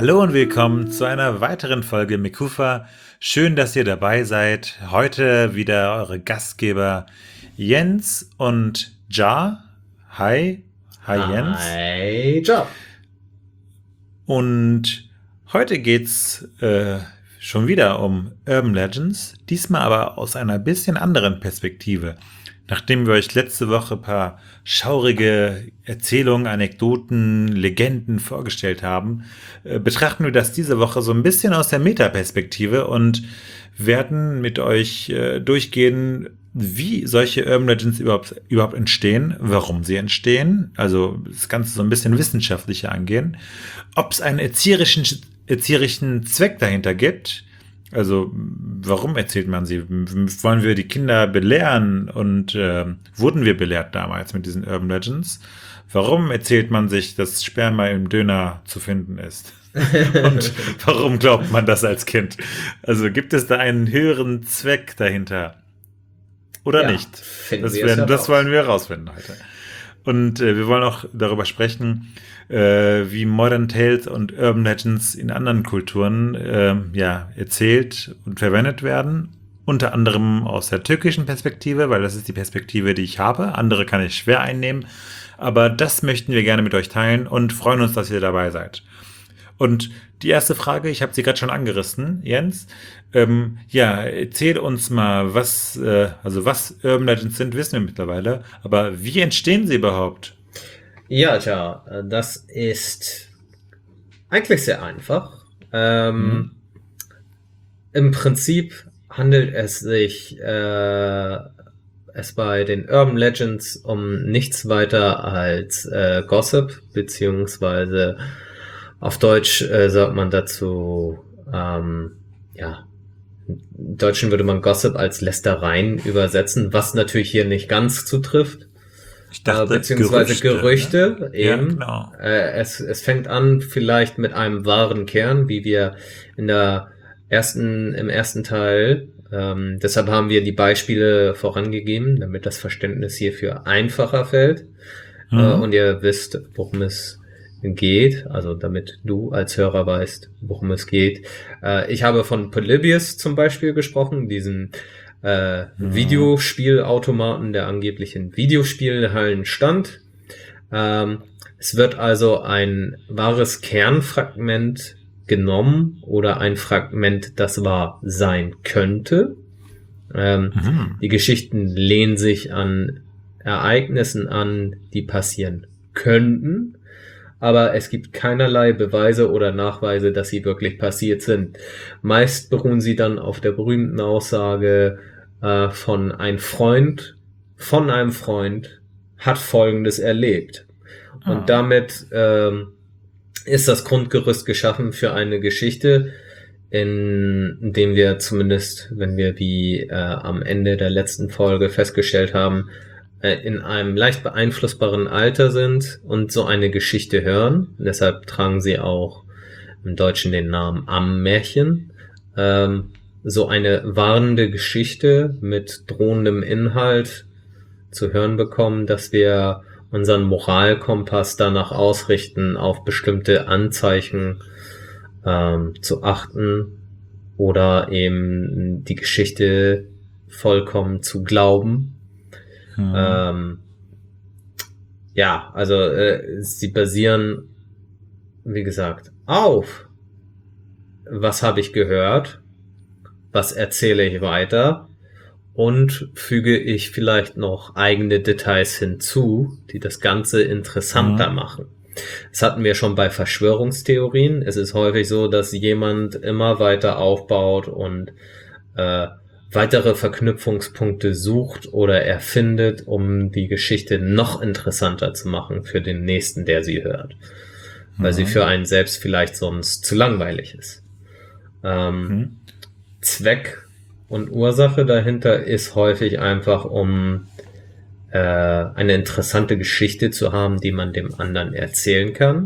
Hallo und willkommen zu einer weiteren Folge Mikufa. Schön, dass ihr dabei seid. Heute wieder eure Gastgeber Jens und Ja. Hi. Hi Jens. Hi, Job. Und heute geht's schon wieder um Urban Legends, diesmal aber aus einer bisschen anderen Perspektive. Nachdem wir euch letzte Woche ein paar schaurige Erzählungen, Anekdoten, Legenden vorgestellt haben, betrachten wir das diese Woche so ein bisschen aus der Metaperspektive und werden mit euch durchgehen, wie solche Urban Legends überhaupt entstehen, warum sie entstehen, also das Ganze so ein bisschen wissenschaftlicher angehen, ob es einen erzieherischen Zweck dahinter gibt. Also, warum erzählt man sie? Wollen wir die Kinder belehren? Und wurden wir belehrt damals mit diesen Urban Legends? Warum erzählt man sich, dass Sperma im Döner zu finden ist? Und warum glaubt man das als Kind? Also, gibt es da einen höheren Zweck dahinter? Oder Ja, nicht? finden Das, wir es das heraus. wollen wir herausfinden heute. Und wir wollen auch darüber sprechen, wie Modern Tales und Urban Legends in anderen Kulturen erzählt und verwendet werden. Unter anderem aus der türkischen Perspektive, weil das ist die Perspektive, die ich habe. Andere kann ich schwer einnehmen. Aber das möchten wir gerne mit euch teilen und freuen uns, dass ihr dabei seid. Und die erste Frage, ich habe sie gerade schon angerissen, Jens. Erzähl uns mal, was Urban Legends sind, wissen wir mittlerweile. Aber wie entstehen sie überhaupt? Ja, tja, das ist eigentlich sehr einfach. Hm? Im Prinzip handelt es sich es bei den Urban Legends um nichts weiter als Gossip, beziehungsweise auf Deutsch sagt man dazu, im Deutschen würde man Gossip als Lästereien übersetzen, was natürlich hier nicht ganz zutrifft. Ich dachte, Beziehungsweise Gerüchte ne? eben. Ja, genau. Es fängt an vielleicht mit einem wahren Kern, wie wir im ersten Teil. Deshalb haben wir die Beispiele vorangegeben, damit das Verständnis hierfür einfacher fällt. Und ihr wisst, worum es geht, also damit du als Hörer weißt, worum es geht. Ich habe von Polybius zum Beispiel gesprochen, diesen Videospielautomaten, der angeblich in Videospielhallen stand. Es wird also ein wahres Kernfragment genommen oder ein Fragment, das wahr sein könnte. Die Geschichten lehnen sich an Ereignissen an, die passieren könnten, aber es gibt keinerlei Beweise oder Nachweise, dass sie wirklich passiert sind. Meist beruhen sie dann auf der berühmten Aussage von einem Freund hat Folgendes erlebt. Und damit ist das Grundgerüst geschaffen für eine Geschichte, in dem wir zumindest, wenn wir wie am Ende der letzten Folge festgestellt haben, in einem leicht beeinflussbaren Alter sind und so eine Geschichte hören. Deshalb tragen sie auch im Deutschen den Namen Ammärchen. So eine warnende Geschichte mit drohendem Inhalt zu hören bekommen, dass wir unseren Moralkompass danach ausrichten, auf bestimmte Anzeichen zu achten oder eben die Geschichte vollkommen zu glauben. Sie basieren, wie gesagt, auf was habe ich gehört, was erzähle ich weiter und füge ich vielleicht noch eigene Details hinzu, die das Ganze interessanter machen. Das hatten wir schon bei Verschwörungstheorien. Es ist häufig so, dass jemand immer weiter aufbaut und weitere Verknüpfungspunkte sucht oder erfindet, um die Geschichte noch interessanter zu machen für den Nächsten, der sie hört. Weil sie für einen selbst vielleicht sonst zu langweilig ist. Zweck und Ursache dahinter ist häufig einfach, um eine interessante Geschichte zu haben, die man dem anderen erzählen kann.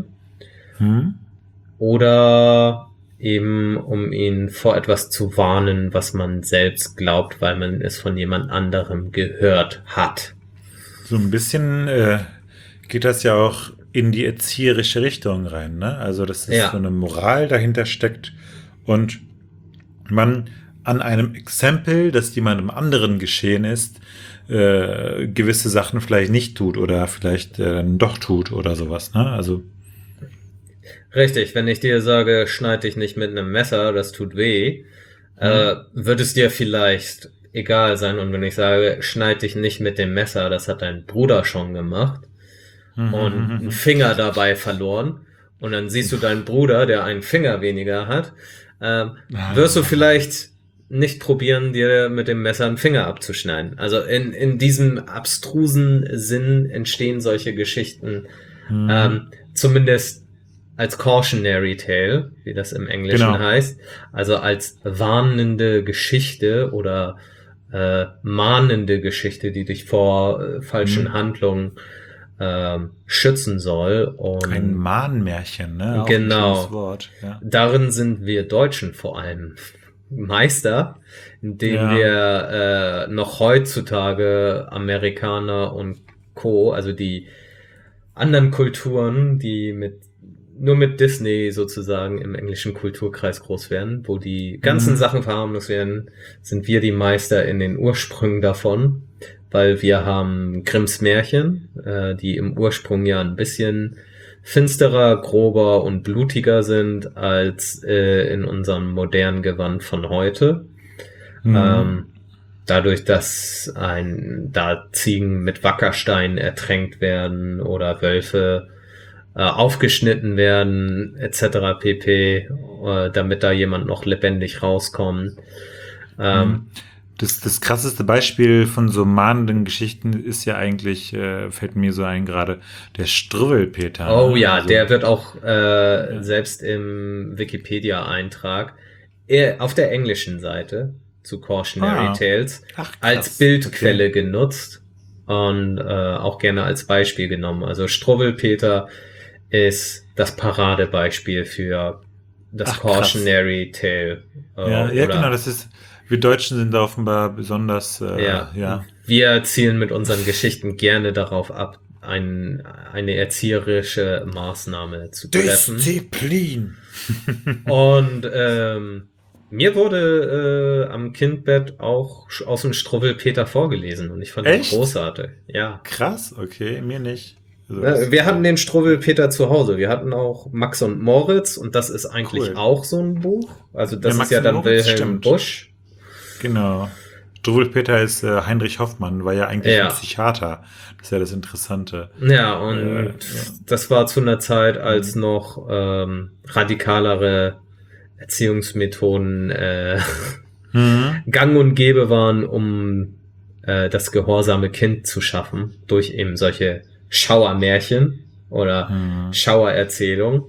Oder eben um ihn vor etwas zu warnen, was man selbst glaubt, weil man es von jemand anderem gehört hat. So ein bisschen geht das ja auch in die erzieherische Richtung rein, ne? Also, dass es Ja. so eine Moral dahinter steckt und man an einem Exempel, das jemandem anderen geschehen ist, gewisse Sachen vielleicht nicht tut oder vielleicht doch tut oder sowas, ne? Also, Richtig, wenn ich dir sage, schneid dich nicht mit einem Messer, das tut weh, wird es dir vielleicht egal sein. Und wenn ich sage, schneid dich nicht mit dem Messer, das hat dein Bruder schon gemacht und einen Finger dabei verloren, und dann siehst du deinen Bruder, der einen Finger weniger hat, wirst du vielleicht nicht probieren, dir mit dem Messer einen Finger abzuschneiden. Also in diesem abstrusen Sinn entstehen solche Geschichten, zumindest als Cautionary Tale, wie das im Englischen Genau. heißt, also als warnende Geschichte oder mahnende Geschichte, die dich vor falschen Handlungen schützen soll. Und ein Mahnmärchen, ne? Auch ein Genau. schönes Wort, ja. darin sind wir Deutschen vor allem Meister, indem Ja. wir noch heutzutage Amerikaner und Co., also die anderen Kulturen, die nur mit Disney sozusagen im englischen Kulturkreis groß werden, wo die ganzen Sachen verharmlost werden, sind wir die Meister in den Ursprüngen davon, weil wir haben Grimms Märchen, die im Ursprung ja ein bisschen finsterer, grober und blutiger sind als in unserem modernen Gewand von heute. Dadurch, dass da Ziegen mit Wackerstein ertränkt werden oder Wölfe aufgeschnitten werden, etc. pp., damit da jemand noch lebendig rauskommt. Das krasseste Beispiel von so mahnenden Geschichten ist ja eigentlich, fällt mir so ein gerade, der Struwwelpeter. Oh ne? ja, Also, der wird auch selbst im Wikipedia-Eintrag auf der englischen Seite zu Cautionary Tales Ach, krass. als Bildquelle genutzt und auch gerne als Beispiel genommen. Also Struwwelpeter ist das Paradebeispiel für das Ach, krass. Cautionary Tale. Ja, genau, das ist, wir Deutschen sind da offenbar besonders, ja. Wir zielen mit unseren Geschichten gerne darauf ab, eine erzieherische Maßnahme zu treffen. Disziplin! Und mir wurde am Kindbett auch aus dem Struwwelpeter vorgelesen und ich fand Echt? das großartig. Ja. Krass, okay, mir nicht. Also, Wir hatten den Struwwelpeter zu Hause. Wir hatten auch Max und Moritz und das ist eigentlich Cool. auch so ein Buch. Also das Ja, Max ist ja und dann Moritz, Wilhelm stimmt. Busch. Genau. Struwwelpeter ist Heinrich Hoffmann, war ja eigentlich Ja. ein Psychiater. Das ist ja das Interessante. Ja, und das war zu einer Zeit, als noch radikalere Erziehungsmethoden gang und gäbe waren, um das gehorsame Kind zu schaffen, durch eben solche Schauermärchen oder Schauererzählung,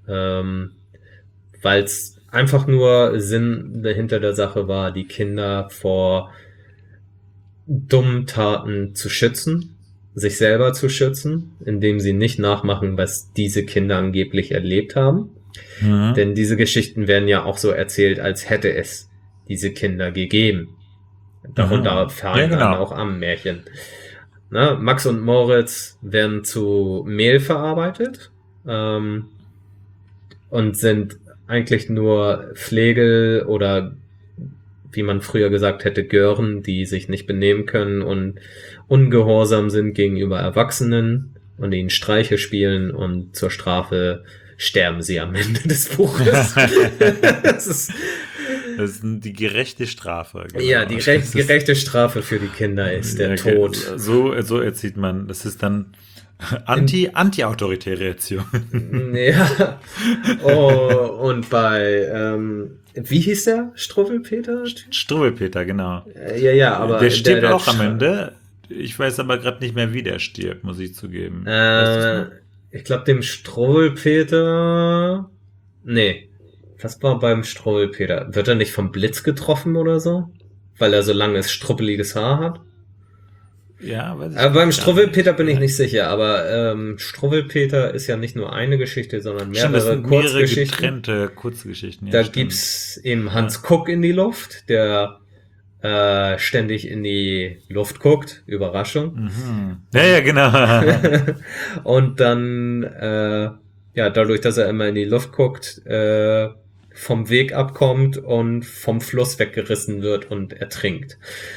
weil es einfach nur Sinn hinter der Sache war, die Kinder vor dummen Taten zu schützen, sich selber zu schützen, indem sie nicht nachmachen, was diese Kinder angeblich erlebt haben. Denn diese Geschichten werden ja auch so erzählt, als hätte es diese Kinder gegeben. Darunter fallen dann auch Ammenmärchen. Na, Max und Moritz werden zu Mehl verarbeitet und sind eigentlich nur Flegel oder wie man früher gesagt hätte, Gören, die sich nicht benehmen können und ungehorsam sind gegenüber Erwachsenen und ihnen Streiche spielen und zur Strafe sterben sie am Ende des Buches. Das ist die gerechte Strafe. Genau. Ja, die gerechte Strafe für die Kinder ist der Tod. So erzieht man. Das ist dann anti-autoritäre Erziehung. Ja. Oh, und bei wie hieß der? Struwwelpeter? Struwwelpeter, genau. Ja, aber der stirbt auch am Ende. Ich weiß aber gerade nicht mehr, wie der stirbt, muss ich zugeben. Ich glaube, dem Struwwelpeter. Nee. Was war beim Struwwelpeter? Wird er nicht vom Blitz getroffen oder so? Weil er so langes, struppeliges Haar hat? Ja, weiß ich Aber beim nicht. Struwwelpeter bin ich nicht sicher, aber Struwwelpeter ist ja nicht nur eine Geschichte, sondern Stimmt, das mehrere sind mehrere Kurzgeschichten. getrennte Kurzgeschichten. Ja, Da stimmt. gibt's eben Hans Kuck in die Luft, der ständig in die Luft guckt. Überraschung. Mhm. Ja, genau. Und dann, dadurch, dass er immer in die Luft guckt, vom Weg abkommt und vom Fluss weggerissen wird und ertrinkt.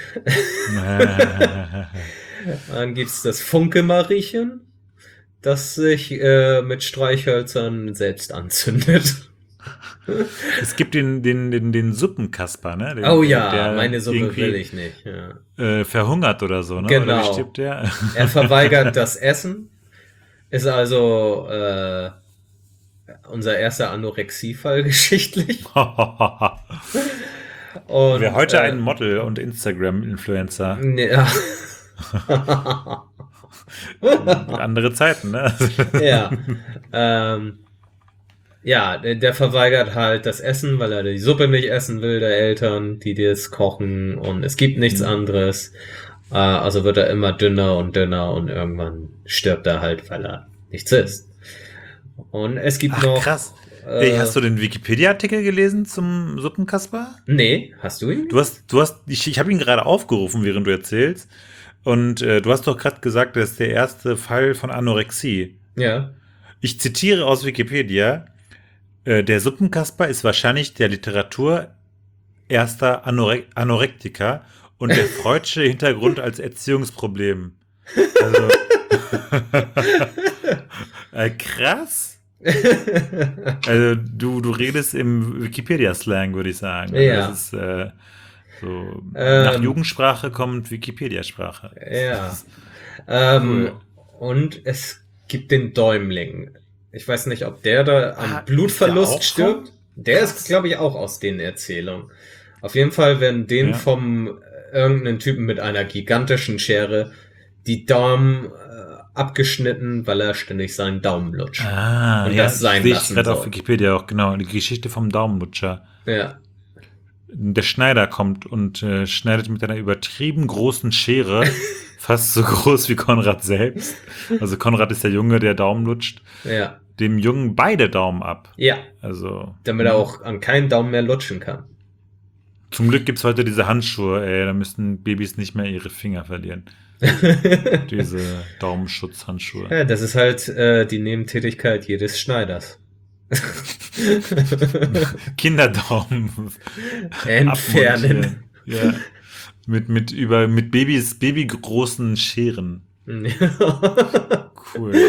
Dann gibt's das Funke-Mariechen, das sich mit Streichhölzern selbst anzündet. Es gibt den Suppenkasper, ne? Der meine Suppe will ich nicht. Ja. Verhungert oder so, ne? Genau. Oder wie stirbt der? Er verweigert das Essen, ist also unser erster Anorexie-Fall geschichtlich. Und, Wäre heute ein Model und Instagram-Influencer. Ja. Andere Zeiten, ne? Der verweigert halt das Essen, weil er die Suppe nicht essen will, der Eltern, die das kochen, und es gibt nichts anderes. Also wird er immer dünner und irgendwann stirbt er halt, weil er nichts isst. Und es gibt noch... Krass. Hast du den Wikipedia-Artikel gelesen zum Suppenkasper? Nee, hast du ihn? Ich habe ihn gerade aufgerufen, während du erzählst. Und du hast doch gerade gesagt, das ist der erste Fall von Anorexie. Ja. Ich zitiere aus Wikipedia: Der Suppenkasper ist wahrscheinlich der Literatur erster Anorektiker und der freudsche Hintergrund als Erziehungsproblem. Also, krass. Also du redest im Wikipedia-Slang, würde ich sagen. Ja. Das ist nach Jugendsprache kommt Wikipedia-Sprache. Ja. Cool. Und es gibt den Däumling. Ich weiß nicht, ob der da am Blutverlust stirbt. Der ist, glaube ich, auch aus den Erzählungen. Auf jeden Fall werden den vom irgendeinen Typen mit einer gigantischen Schere die Daumen abgeschnitten, weil er ständig seinen Daumen lutscht. Und das sein sehe ich lassen gerade soll. auf Wikipedia auch, genau. Die Geschichte vom Daumenlutscher. Ja. Der Schneider kommt und schneidet mit einer übertrieben großen Schere, fast so groß wie Konrad selbst. Also Konrad ist der Junge, der Daumen lutscht. Ja. Dem Jungen beide Daumen ab. Ja. Also. Damit er auch an keinen Daumen mehr lutschen kann. Zum Glück gibt's heute diese Handschuhe, da müssen Babys nicht mehr ihre Finger verlieren. Diese Daumenschutzhandschuhe. Ja, das ist halt die Nebentätigkeit jedes Schneiders. Kinderdaumen entfernen. Ja. Mit babygroßen Scheren. Cool.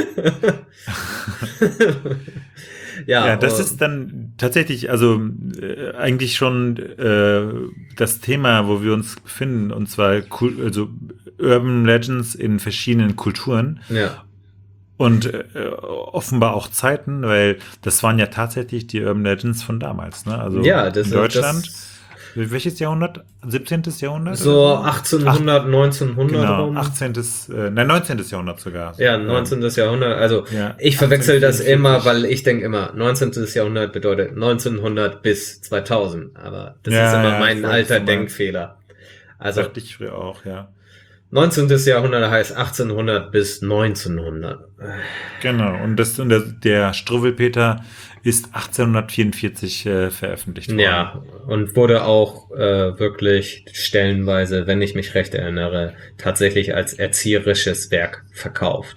Ja, das ist dann tatsächlich, also eigentlich schon das Thema, wo wir uns befinden, und zwar also Urban Legends in verschiedenen Kulturen. Ja. Und offenbar auch Zeiten, weil das waren ja tatsächlich die Urban Legends von damals, ne? Also in Deutschland. Welches Jahrhundert? 17. Jahrhundert? So 1800, 1900 genau, rum. 19. Jahrhundert sogar. Ja, 19. Jahrhundert. Also ich verwechsel das immer, weil ich denke immer, 19. Jahrhundert bedeutet 1900 bis 2000. Aber das ist immer mein alter Denkfehler. Also dachte ich früher auch, ja. 19. Jahrhundert heißt 1800 bis 1900. Genau, und der Struwwelpeter ist 1844 veröffentlicht worden. Ja, und wurde auch wirklich stellenweise, wenn ich mich recht erinnere, tatsächlich als erzieherisches Werk verkauft.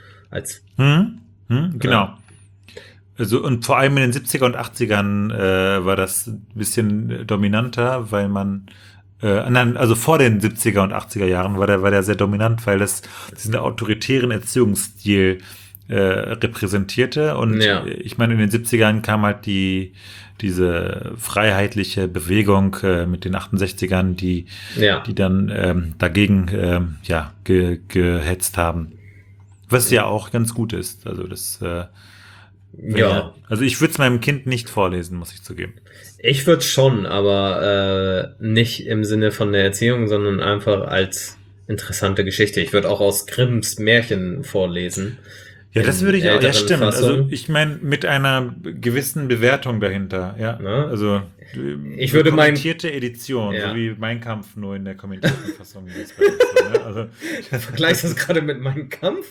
Genau. Also, und vor allem in den 70er und 80ern war das ein bisschen dominanter, weil man also vor den 70er und 80er Jahren war der sehr dominant, weil das diesen autoritären Erziehungsstil repräsentierte. Und ich meine, in den 70ern kam halt diese freiheitliche Bewegung mit den 68ern, die dann dagegen gehetzt haben. Was ja auch ganz gut ist. Also das also ich würde es meinem Kind nicht vorlesen, muss ich zugeben. Ich würde schon, aber nicht im Sinne von der Erziehung, sondern einfach als interessante Geschichte. Ich würde auch aus Grimms Märchen vorlesen. Ja, das würde ich auch. Ja, stimmt. Also ich meine, mit einer gewissen Bewertung dahinter. Ja, na? Also ich würde kommentierte Edition, so wie Mein Kampf, nur in der kommentierten Fassung. Also, vergleichst du das gerade mit Mein Kampf?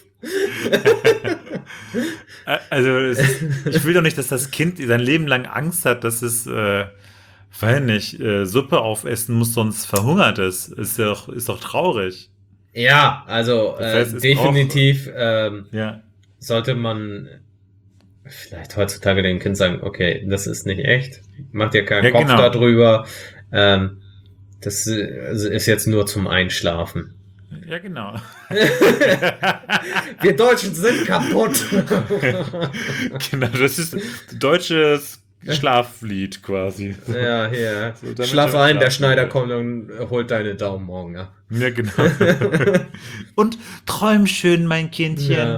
Also ich will doch nicht, dass das Kind sein Leben lang Angst hat, dass es Weil nicht, Suppe aufessen muss, sonst verhungert es. Ist doch traurig. Ja, also Das heißt, es definitiv ja, sollte man vielleicht heutzutage dem Kind sagen, okay, das ist nicht echt, mach dir keinen ja, Kopf genau. darüber, das ist jetzt nur zum Einschlafen. Ja, genau. Wir Deutschen sind kaputt. Genau, das ist deutsches Schlaflied quasi. So, Ja, hier. so damit Schlaf du ein, der schlafen Schneider willst. kommt und holt deine Daumen morgen ab. Ja, genau. Und träum schön, mein Kindchen. Ja.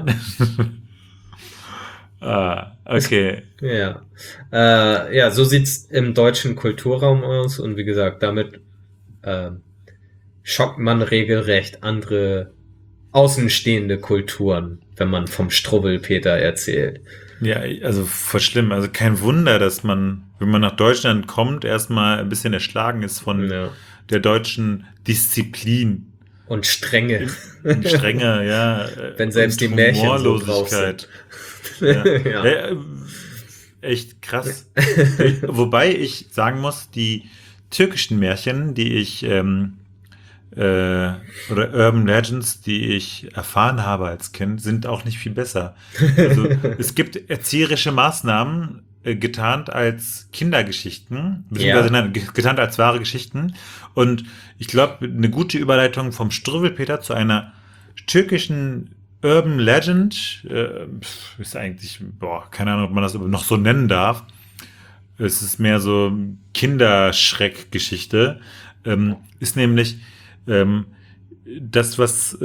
Okay. Ja. Ja, so sieht's im deutschen Kulturraum aus und wie gesagt, damit schockt man regelrecht andere außenstehende Kulturen, wenn man vom Struwwelpeter erzählt. Ja, also voll schlimm. Also kein Wunder, dass man, wenn man nach Deutschland kommt, erstmal ein bisschen erschlagen ist von Ja. der deutschen Disziplin. Und Strenge. Strenge, ja. Wenn selbst und die Märchen so drauf Humorlosigkeit. sind. Ja. Ja. Echt krass. Wobei ich sagen muss, die türkischen Märchen, die ich oder Urban Legends, die ich erfahren habe als Kind, sind auch nicht viel besser. Also es gibt erzieherische Maßnahmen, getarnt als Kindergeschichten, beziehungsweise nein, getarnt als wahre Geschichten. Und ich glaube, eine gute Überleitung vom Struwwelpeter zu einer türkischen Urban Legend ist eigentlich, keine Ahnung, ob man das noch so nennen darf. Es ist mehr so Kinderschreckgeschichte. Ist nämlich das, was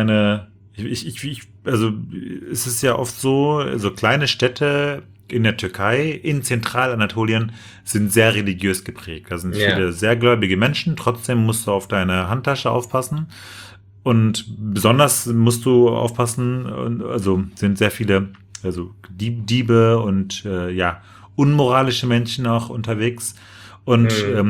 also es ist ja oft so kleine Städte in der Türkei, in Zentralanatolien, sind sehr religiös geprägt. Da sind viele sehr gläubige Menschen, trotzdem musst du auf deine Handtasche aufpassen. Und besonders musst du aufpassen, also sind sehr viele, also Diebe und unmoralische Menschen auch unterwegs. Und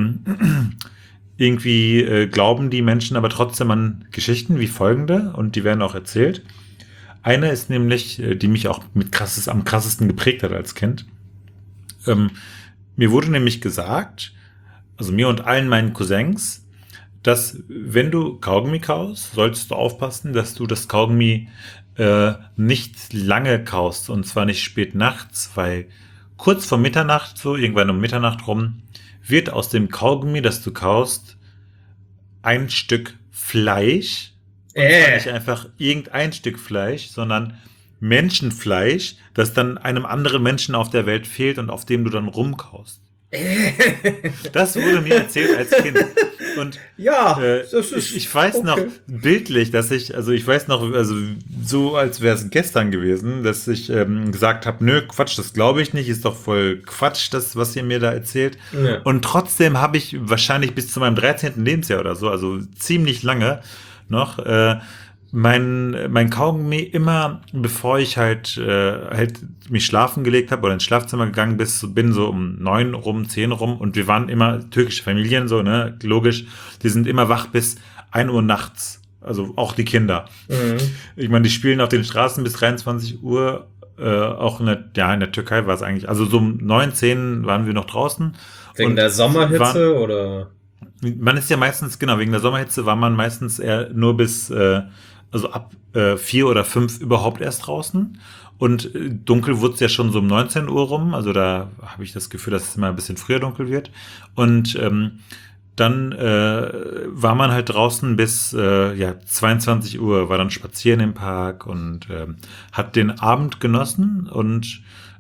irgendwie glauben die Menschen aber trotzdem an Geschichten wie folgende, und die werden auch erzählt. Eine ist nämlich, die mich auch am krassesten geprägt hat als Kind. Mir wurde nämlich gesagt, also mir und allen meinen Cousins, dass wenn du Kaugummi kaust, solltest du aufpassen, dass du das Kaugummi nicht lange kaust, und zwar nicht spät nachts, weil kurz vor Mitternacht, so irgendwann um Mitternacht rum, wird aus dem Kaugummi, das du kaust, ein Stück Fleisch, und zwar nicht einfach irgendein Stück Fleisch, sondern Menschenfleisch, das dann einem anderen Menschen auf der Welt fehlt und auf dem du dann rumkaust. Das wurde mir erzählt als Kind. Und ja, das ist ich weiß noch bildlich, dass ich weiß noch, also so als wäre es gestern gewesen, dass ich gesagt habe, nö, Quatsch, das glaube ich nicht, ist doch voll Quatsch, das, was ihr mir da erzählt. Ja. Und trotzdem habe ich wahrscheinlich bis zu meinem 13. Lebensjahr oder so, also ziemlich lange noch, mein Kaugummi immer, bevor ich halt mich schlafen gelegt habe oder ins Schlafzimmer gegangen bin so um 9 rum, 10 rum, und wir waren immer türkische Familien, so, ne, logisch, die sind immer wach bis 1 Uhr nachts, also auch die Kinder. Ich meine, die spielen auf den Straßen bis 23 Uhr, auch in der Türkei war es eigentlich, also so um 9, 10 waren wir noch draußen. Wegen der Sommerhitze oder? Man ist ja meistens, genau, wegen der Sommerhitze war man meistens eher nur bis, also ab 4 oder 5 überhaupt erst draußen. Und dunkel wurde es ja schon so um 19 Uhr rum. Also da habe ich das Gefühl, dass es immer ein bisschen früher dunkel wird. Und dann war man halt draußen bis 22 Uhr, war dann spazieren im Park und hat den Abend genossen und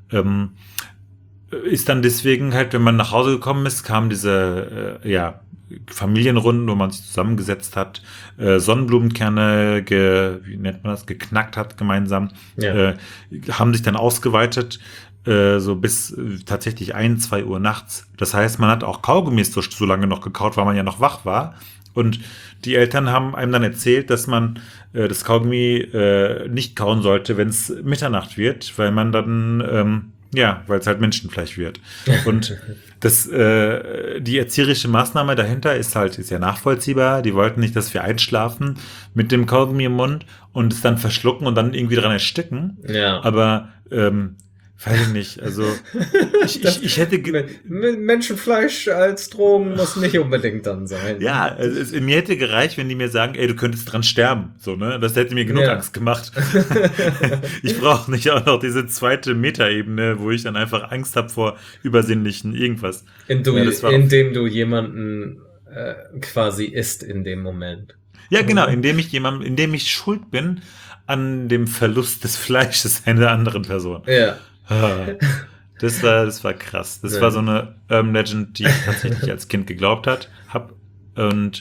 ist dann deswegen halt, wenn man nach Hause gekommen ist, kam diese Familienrunden, wo man sich zusammengesetzt hat, Sonnenblumenkerne, wie nennt man das, geknackt hat gemeinsam, haben sich dann ausgeweitet, so bis tatsächlich 1, 2 Uhr nachts. Das heißt, man hat auch Kaugummis so lange noch gekaut, weil man ja noch wach war. Und die Eltern haben einem dann erzählt, dass man das Kaugummi nicht kauen sollte, wenn es Mitternacht wird, weil man dann weil es halt Menschenfleisch wird. Und die erzieherische Maßnahme dahinter ist ja nachvollziehbar. Die wollten nicht, dass wir einschlafen mit dem Kaugummi im Mund und es dann verschlucken und dann irgendwie dran ersticken. Ja. Aber weiß ich nicht. Also ich hätte Menschenfleisch als Drogen muss nicht unbedingt dann sein. ja, mir hätte gereicht, wenn die mir sagen, ey, du könntest dran sterben, so, ne? Das hätte mir genug Ja. Angst gemacht. Ich brauche nicht auch noch diese zweite Metaebene, wo ich dann einfach Angst habe vor übersinnlichen irgendwas. Indem du jemanden quasi isst in dem Moment. Ja, genau, indem ich schuld bin an dem Verlust des Fleisches einer anderen Person. Ja. Das war krass. Das war so eine Urban Legend, die ich tatsächlich als Kind geglaubt habe. Und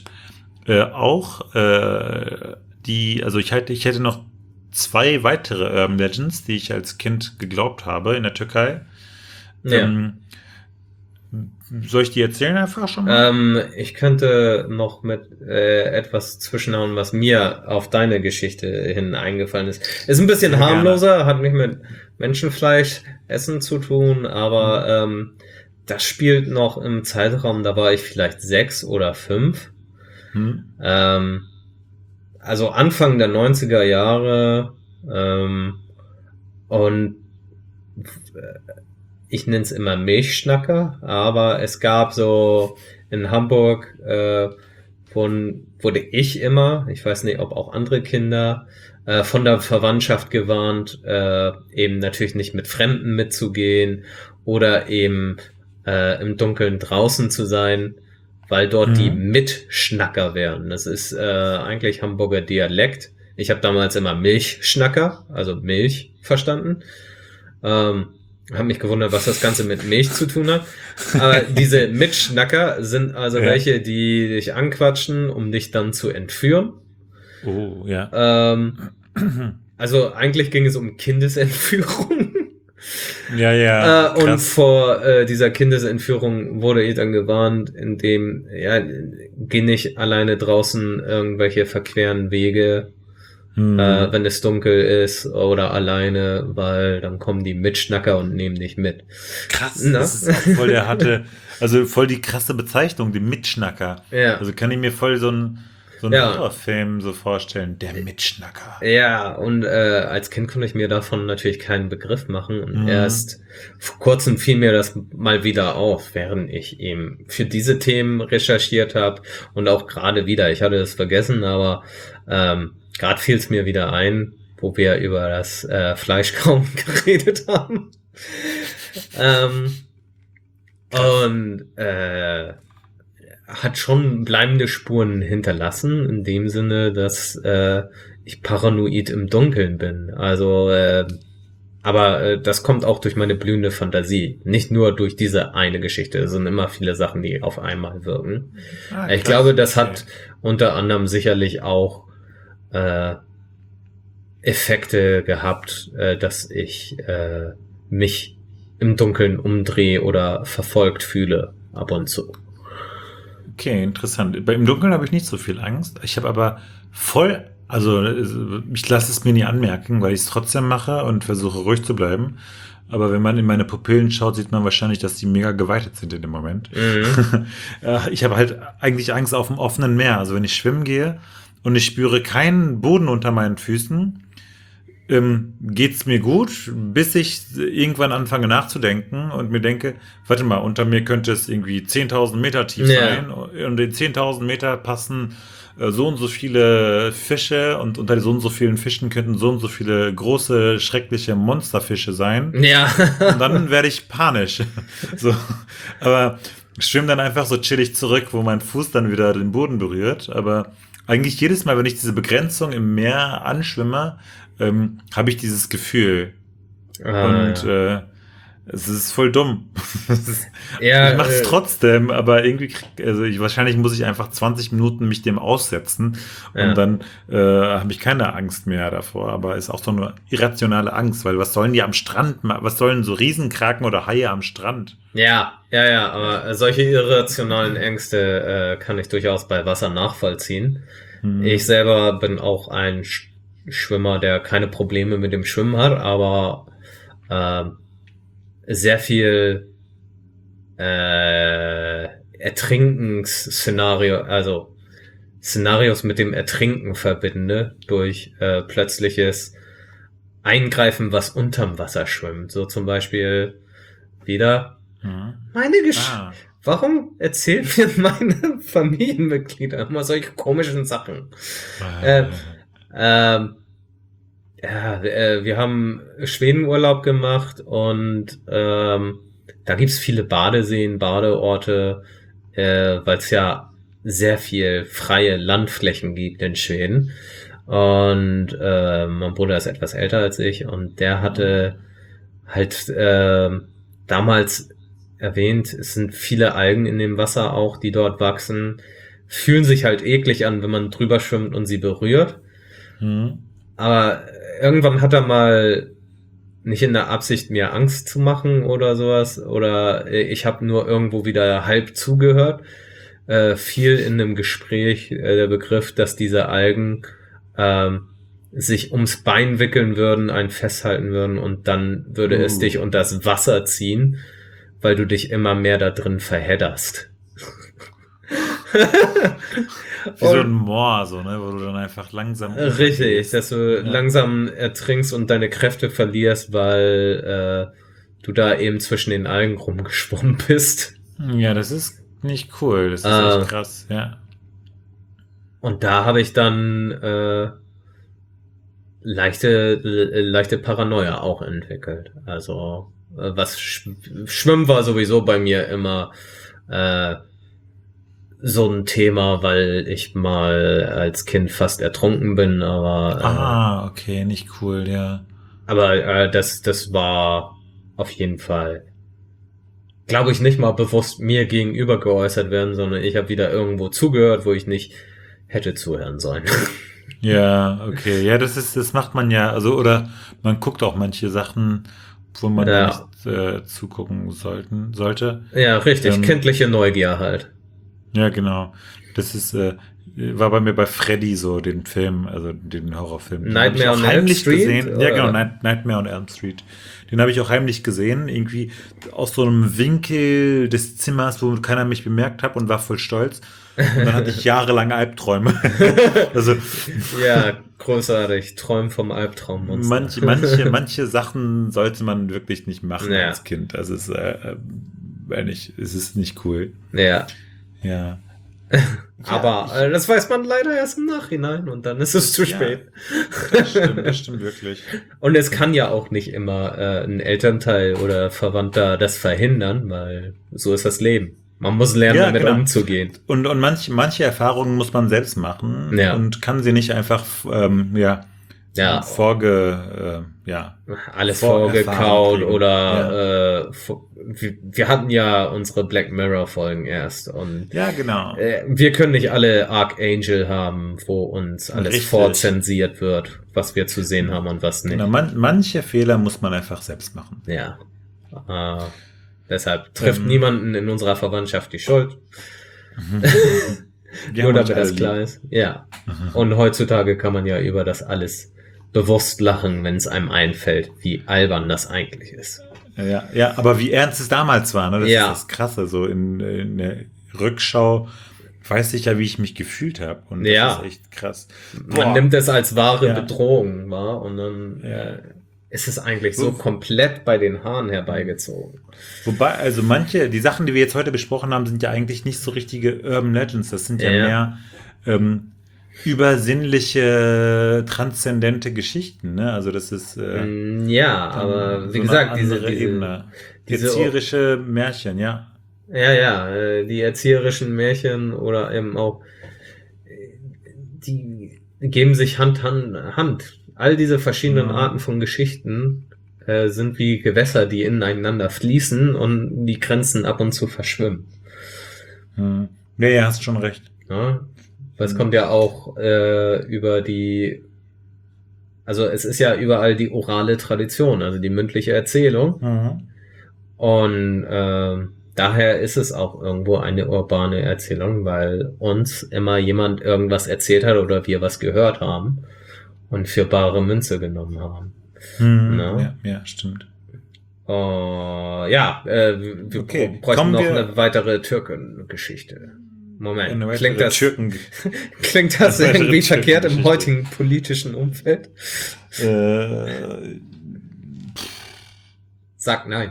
also ich hätte noch 2 weitere Urban Legends, die ich als Kind geglaubt habe in der Türkei. Ja. Soll ich die erzählen einfach schon mal? Ich könnte noch mit etwas zwischenhauen, was mir auf deine Geschichte hin eingefallen ist. Ist ein bisschen harmloser, hat nicht mit Menschenfleisch essen zu tun, aber das spielt noch im Zeitraum, da war ich vielleicht 6 oder 5. Also Anfang der 90er Jahre und ich nenne es immer Milchschnacker, aber es gab so in Hamburg, wurde ich immer, ich weiß nicht, ob auch andere Kinder, von der Verwandtschaft gewarnt, eben natürlich nicht mit Fremden mitzugehen oder eben im Dunkeln draußen zu sein, weil dort die Mitschnacker wären. Das ist eigentlich Hamburger Dialekt. Ich habe damals immer Milchschnacker, also Milch, verstanden. Hab mich gewundert, was das Ganze mit Milch zu tun hat. Aber diese Mitschnacker sind also welche, die dich anquatschen, um dich dann zu entführen. Oh, ja. Also eigentlich ging es um Kindesentführung. Ja. Und vor dieser Kindesentführung wurde ich dann gewarnt, indem, geh nicht alleine draußen irgendwelche verqueren Wege, wenn es dunkel ist oder alleine, weil dann kommen die Mitschnacker und nehmen dich mit. Krass, das ist auch voll der voll die krasse Bezeichnung, die Mitschnacker. Ja. Also kann ich mir voll so ein Horrorfilm so vorstellen, der Mitschnacker. Ja, und als Kind konnte ich mir davon natürlich keinen Begriff machen und erst vor kurzem fiel mir das mal wieder auf, während ich eben für diese Themen recherchiert habe und auch gerade wieder, ich hatte es vergessen, aber gerade fiel es mir wieder ein, wo wir über das Fleischkauen geredet haben. Und hat schon bleibende Spuren hinterlassen, in dem Sinne, dass ich paranoid im Dunkeln bin. Also, aber das kommt auch durch meine blühende Fantasie. Nicht nur durch diese eine Geschichte. Es sind immer viele Sachen, die auf einmal wirken. Ich glaube, das hat unter anderem sicherlich auch Effekte gehabt, dass ich mich im Dunkeln umdrehe oder verfolgt fühle ab und zu. Okay, interessant. Im Dunkeln habe ich nicht so viel Angst. Ich habe aber ich lasse es mir nie anmerken, weil ich es trotzdem mache und versuche ruhig zu bleiben. Aber wenn man in meine Pupillen schaut, sieht man wahrscheinlich, dass die mega geweitet sind in dem Moment. Ich habe halt eigentlich Angst auf dem offenen Meer. Also wenn ich schwimmen gehe und ich spüre keinen Boden unter meinen Füßen, geht's mir gut, bis ich irgendwann anfange nachzudenken und mir denke, warte mal, unter mir könnte es irgendwie 10.000 Meter tief sein und in 10.000 Meter passen so und so viele Fische und unter so und so vielen Fischen könnten so und so viele große, schreckliche Monsterfische sein. Ja. Und dann werde ich panisch. So. Aber ich schwimme dann einfach so chillig zurück, wo mein Fuß dann wieder den Boden berührt. Aber eigentlich jedes Mal, wenn ich diese Begrenzung im Meer anschwimme, habe ich dieses Gefühl. Es ist voll dumm. Ich mache es trotzdem, aber irgendwie wahrscheinlich muss ich einfach 20 Minuten mich dem aussetzen und dann habe ich keine Angst mehr davor. Aber ist auch so eine irrationale Angst, weil was sollen die am Strand, was sollen so Riesenkraken oder Haie am Strand? Ja, aber solche irrationalen Ängste kann ich durchaus bei Wasser nachvollziehen. Ich selber bin auch ein Schwimmer, der keine Probleme mit dem Schwimmen hat, aber sehr viel Ertrinkensszenario, also Szenarios mit dem Ertrinken verbinde durch plötzliches eingreifen, was unterm Wasser schwimmt. So zum Beispiel wieder meine Ah. Warum erzählen mir meine Familienmitglieder immer solche komischen Sachen? Wir haben Schwedenurlaub gemacht und da gibt's viele Badeseen, Badeorte, weil es ja sehr viel freie Landflächen gibt in Schweden. Und mein Bruder ist etwas älter als ich und der hatte halt damals erwähnt, es sind viele Algen in dem Wasser auch, die dort wachsen, fühlen sich halt eklig an, wenn man drüber schwimmt und sie berührt. Aber irgendwann hat er mal nicht in der Absicht, mir Angst zu machen oder sowas, oder ich habe nur irgendwo wieder halb zugehört, fiel in einem Gespräch der Begriff, dass diese Algen sich ums Bein wickeln würden, einen festhalten würden und dann würde es dich unter das Wasser ziehen, weil du dich immer mehr da drin verhedderst. Wie so ein Moor, so, ne, wo du dann einfach langsam... Richtig, dass du langsam ertrinkst und deine Kräfte verlierst, weil du da eben zwischen den Algen rumgeschwommen bist. Ja, das ist nicht cool, das ist echt krass, ja. Und da habe ich dann leichte Paranoia auch entwickelt. Also was Schwimmen war sowieso bei mir immer so ein Thema, weil ich mal als Kind fast ertrunken bin, aber okay, nicht cool, ja. Aber das war auf jeden Fall, glaube ich, nicht mal bewusst mir gegenüber geäußert werden, sondern ich habe wieder irgendwo zugehört, wo ich nicht hätte zuhören sollen. Ja, okay. Ja, das macht man ja, also, oder man guckt auch manche Sachen, wo man nicht zugucken sollte. Ja, richtig, kindliche Neugier halt. Ja, genau. Das ist, war bei mir bei Freddy so, den Film, also den Horrorfilm. Nightmare on Elm Street? Gesehen. Ja, genau, Nightmare on Elm Street. Den habe ich auch heimlich gesehen, irgendwie aus so einem Winkel des Zimmers, wo keiner mich bemerkt hat und war voll stolz. Und dann hatte ich jahrelang Albträume. Also, ja, großartig. Träumen vom Albtraummonster. Manche Sachen sollte man wirklich nicht machen als Kind. Also es ist nicht cool. Ja. Ja. Aber das weiß man leider erst im Nachhinein und dann ist es zu spät. Das stimmt wirklich. Und es kann ja auch nicht immer ein Elternteil oder Verwandter das verhindern, weil so ist das Leben. Man muss lernen, damit umzugehen. Und manche Erfahrungen muss man selbst machen und kann sie nicht einfach alles vorgekaut oder wir hatten ja unsere Black Mirror Folgen erst und genau. Wir können nicht alle Archangel haben, wo uns alles vorzensiert wird, was wir zu sehen haben und was nicht. Genau, manche Fehler muss man einfach selbst machen. Ja. Deshalb trifft niemanden in unserer Verwandtschaft die Schuld. Nur damit das klar ist. Ja. Und heutzutage kann man ja über das alles bewusst lachen, wenn es einem einfällt, wie albern das eigentlich ist. Ja, aber wie ernst es damals war, ne? Das ist das Krasse. So in der Rückschau weiß ich ja, wie ich mich gefühlt habe. Und das ist echt krass. Man nimmt es als wahre Bedrohung wahr und dann ist es eigentlich so komplett bei den Haaren herbeigezogen. Wobei, also die Sachen, die wir jetzt heute besprochen haben, sind ja eigentlich nicht so richtige Urban Legends. Das sind ja mehr übersinnliche, transzendente Geschichten, ne? Also das ist aber wie so gesagt, diese Ebene. Erzieherische Märchen, ja. Ja, die erzieherischen Märchen oder eben auch die geben sich Hand an Hand. All diese verschiedenen Arten von Geschichten sind wie Gewässer, die ineinander fließen und die Grenzen ab und zu verschwimmen. Ja, hast schon recht. Ja, weil es kommt ja auch über also es ist ja überall die orale Tradition, also die mündliche Erzählung. Und daher ist es auch irgendwo eine urbane Erzählung, weil uns immer jemand irgendwas erzählt hat oder wir was gehört haben und für bare Münze genommen haben. Ja, stimmt. Wir bräuchten noch eine weitere Türkengeschichte. Moment. Klingt das irgendwie verkehrt im heutigen politischen Umfeld? Sag nein.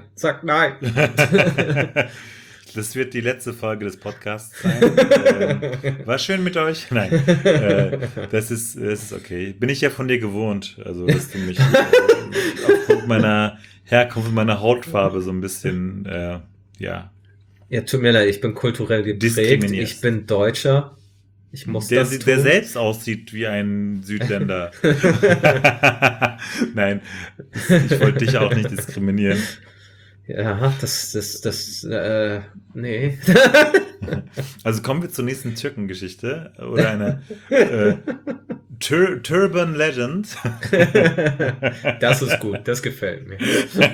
Das wird die letzte Folge des Podcasts sein. War schön mit euch? Nein. Das ist okay. Bin ich ja von dir gewohnt. Also, dass du mich aufgrund meiner Herkunft und meiner Hautfarbe so ein bisschen, Ja, tut mir leid, ich bin kulturell geprägt. Ich bin Deutscher. Ich muss das tun. Der selbst aussieht wie ein Südländer. Nein, ich wollte dich auch nicht diskriminieren. Ja, nee. Also kommen wir zur nächsten Türkengeschichte oder einer Turban Legend. Das ist gut, das gefällt mir.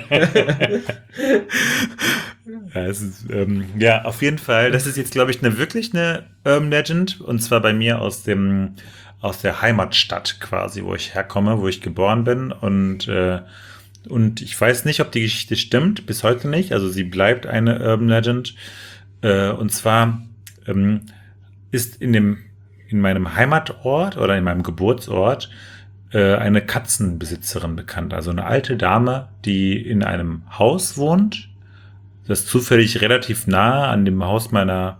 Ja, es ist, auf jeden Fall. Das ist jetzt, glaube ich, wirklich eine Urban Legend. Und zwar bei mir aus der Heimatstadt quasi, wo ich herkomme, wo ich geboren bin. Und ich weiß nicht, ob die Geschichte stimmt, bis heute nicht. Also sie bleibt eine Urban Legend. Und zwar ist in meinem Heimatort oder in meinem Geburtsort eine Katzenbesitzerin bekannt. Also eine alte Dame, die in einem Haus wohnt, das zufällig relativ nah an dem Haus meiner